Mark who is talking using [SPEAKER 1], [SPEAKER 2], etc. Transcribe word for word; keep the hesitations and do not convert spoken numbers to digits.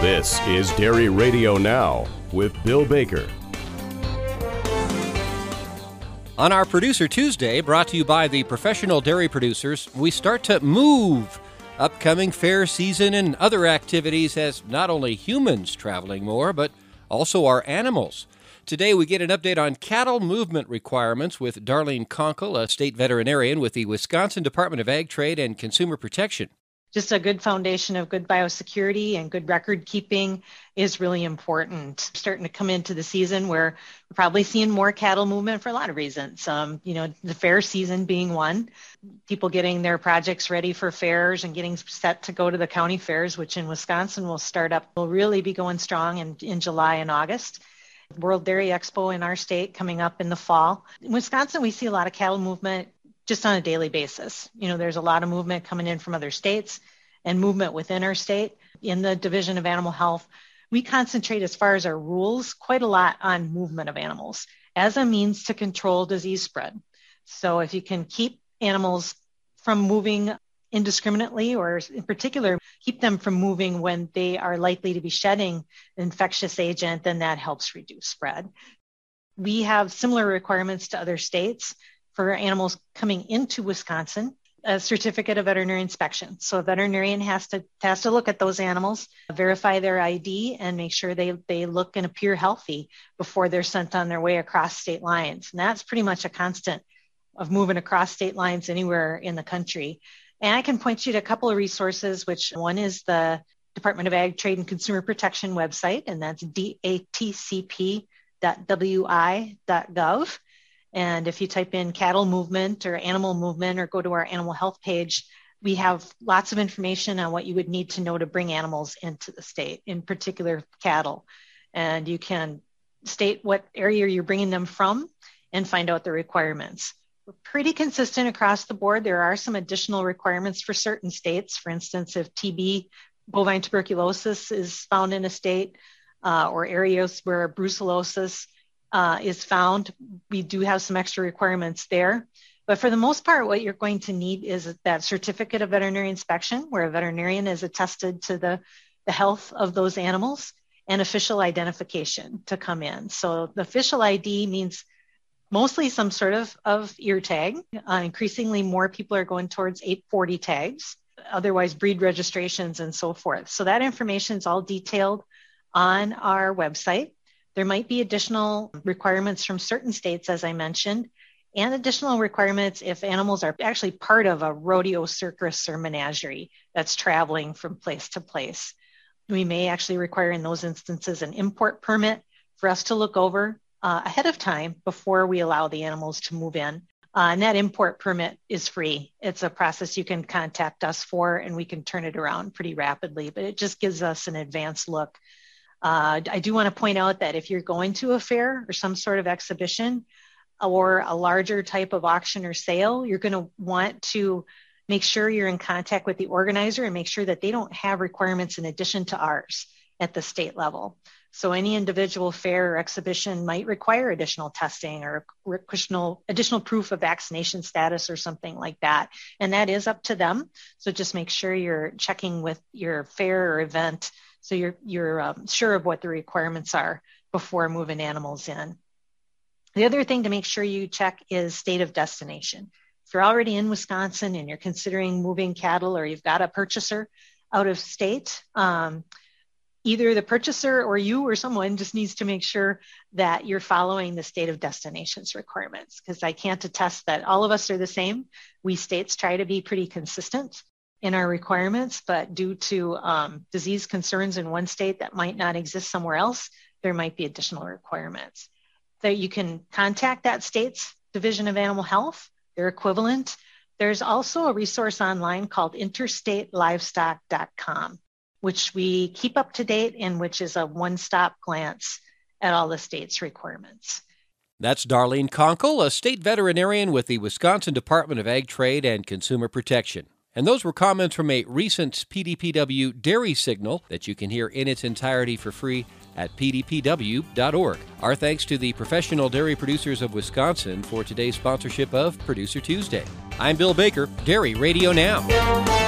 [SPEAKER 1] This is Dairy Radio Now with Bill Baker.
[SPEAKER 2] On our Producer Tuesday, brought to you by the professional dairy producers, we start to move. Upcoming fair season and other activities has not only humans traveling more, but also our animals. Today we get an update on cattle movement requirements with Darlene Conkle, a state veterinarian with the Wisconsin Department of Ag Trade and Consumer Protection.
[SPEAKER 3] Just a good foundation of good biosecurity and good record keeping is really important. We're starting to come into the season where we're probably seeing more cattle movement for a lot of reasons. Um, you know, the fair season being one, people getting their projects ready for fairs and getting set to go to the county fairs, which in Wisconsin will start up, will really be going strong in, in July and August. World Dairy Expo in our state coming up in the fall. In Wisconsin, we see a lot of cattle movement just on a daily basis. You know, there's a lot of movement coming in from other states and movement within our state. In the Division of Animal Health, we concentrate as far as our rules quite a lot on movement of animals as a means to control disease spread. So if you can keep animals from moving indiscriminately, or in particular, keep them from moving when they are likely to be shedding an infectious agent, then that helps reduce spread. We have similar requirements to other states. For animals coming into Wisconsin, a certificate of veterinary inspection. So a veterinarian has to has to look at those animals, verify their I D, and make sure they, they look and appear healthy before they're sent on their way across state lines. And that's pretty much a constant of moving across state lines anywhere in the country. And I can point you to a couple of resources, which one is the Department of Ag Trade and Consumer Protection website, and that's D A T C P dot W I dot gov. And if you type in cattle movement or animal movement or go to our animal health page, we have lots of information on what you would need to know to bring animals into the state, in particular cattle. And you can state what area you're bringing them from and find out the requirements. We're pretty consistent across the board. There are some additional requirements for certain states. For instance, if T B, bovine tuberculosis, is found in a state uh, or areas where brucellosis Uh, is found, we do have some extra requirements there. But for the most part, what you're going to need is that certificate of veterinary inspection, where a veterinarian is attested to the, the health of those animals, and official identification to come in. So the official I D means mostly some sort of, of ear tag. Uh, increasingly, more people are going towards eight forty tags, otherwise breed registrations and so forth. So that information is all detailed on our website. There might be additional requirements from certain states, as I mentioned, and additional requirements if animals are actually part of a rodeo, circus, or menagerie that's traveling from place to place. We may actually require in those instances an import permit for us to look over uh, ahead of time before we allow the animals to move in. Uh, and that import permit is free. It's a process you can contact us for, and we can turn it around pretty rapidly, but it just gives us an advanced look. Uh, I do want to point out that if you're going to a fair or some sort of exhibition or a larger type of auction or sale, you're going to want to make sure you're in contact with the organizer and make sure that they don't have requirements in addition to ours at the state level. So any individual fair or exhibition might require additional testing or additional, additional proof of vaccination status or something like that. And that is up to them. So just make sure you're checking with your fair or event so you're, you're um, sure of what the requirements are before moving animals in. The other thing to make sure you check is state of destination. If you're already in Wisconsin and you're considering moving cattle, or you've got a purchaser out of state, um, either the purchaser or you or someone just needs to make sure that you're following the state of destinations requirements, because I can't attest that all of us are the same. We states try to be pretty consistent in our requirements, but due to um, disease concerns in one state that might not exist somewhere else, there might be additional requirements. So you can contact that state's Division of Animal Health, their equivalent. There's also a resource online called interstate livestock dot com, which we keep up to date and which is a one-stop glance at all the state's requirements.
[SPEAKER 2] That's Darlene Conkle, a state veterinarian with the Wisconsin Department of Ag Trade and Consumer Protection. And those were comments from a recent P D P W dairy signal that you can hear in its entirety for free at p d p w dot org. Our thanks to the professional dairy producers of Wisconsin for today's sponsorship of Producer Tuesday. I'm Bill Baker, Dairy Radio Now.